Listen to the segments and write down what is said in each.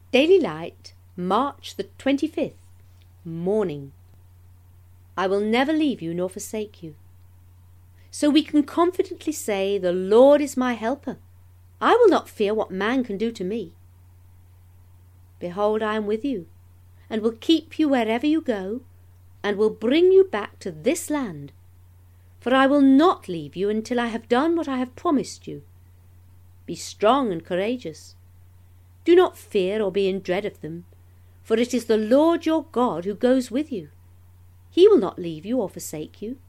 Daily Light, March the 25th, Morning. I will never leave you nor forsake you. So we can confidently say, the Lord is my helper. I will not fear what man can do to me. Behold, I am with you, and will keep you wherever you go, and will bring you back to this land. For I will not leave you until I have done what I have promised you. Be strong and courageous. Do not fear or be in dread of them, for it is the Lord your God who goes with you. He will not leave you or forsake you.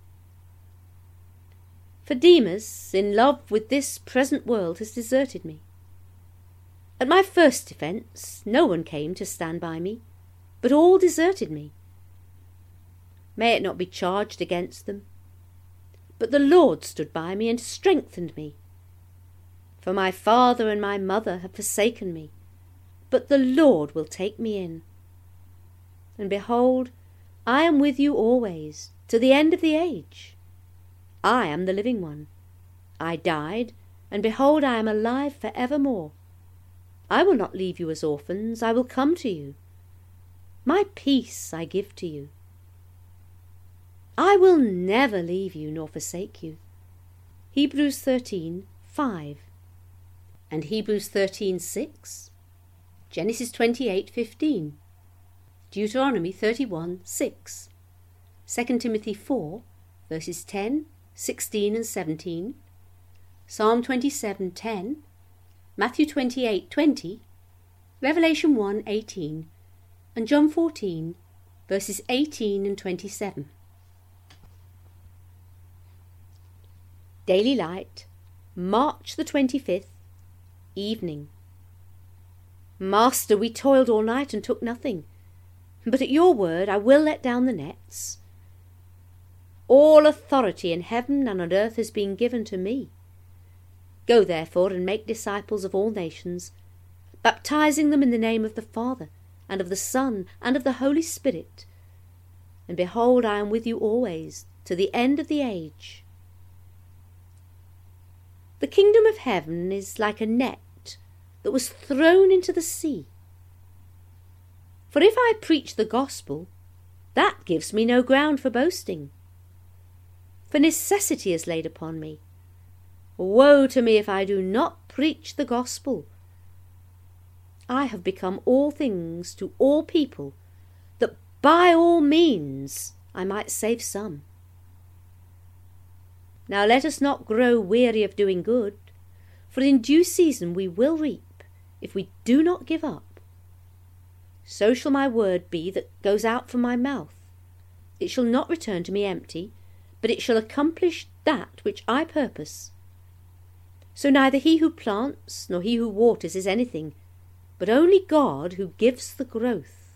For Demas, in love with this present world, has deserted me. At my first defence, no one came to stand by me, but all deserted me. May it not be charged against them. But the Lord stood by me and strengthened me. For my father and my mother have forsaken me, but the Lord will take me in. And behold, I am with you always, to the end of the age. I am the living one. I died, and behold, I am alive for evermore. I will not leave you as orphans, I will come to you. My peace I give to you. I will never leave you nor forsake you. Hebrews 13:5 and Hebrews 13:6, Genesis 28:15, Deuteronomy 31:6, 2 Timothy 4, verses 10, 16 and 17, Psalm 27:10, Matthew 28:20, Revelation 1:18, and John 14, verses 18 and 27. Daily Light, March the 25th, Evening. Master, we toiled all night and took nothing, but at your word I will let down the nets. All authority in heaven and on earth has been given to me. Go therefore and make disciples of all nations, baptizing them in the name of the Father, and of the Son, and of the Holy Spirit. And behold, I am with you always, to the end of the age. The kingdom of heaven is like a net that was thrown into the sea. For if I preach the gospel, that gives me no ground for boasting. For necessity is laid upon me. Woe to me if I do not preach the gospel. I have become all things to all people, that by all means I might save some. Now let us not grow weary of doing good, for in due season we will reap, if we do not give up. So shall my word be that goes out from my mouth. It shall not return to me empty, but it shall accomplish that which I purpose. So neither he who plants nor he who waters is anything, but only God who gives the growth.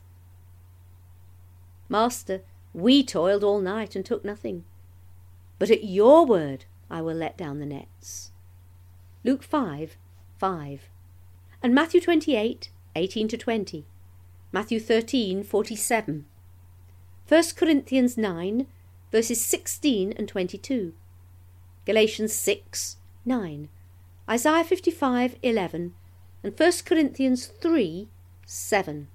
Master, we toiled all night and took nothing, but at your word I will let down the nets. Luke 5:5, and Matthew 28:18-20, Matthew 13:47, 1 Corinthians 9, verses 16 and 22, Galatians 6:9, Isaiah 55:11, and 1 Corinthians 3:7.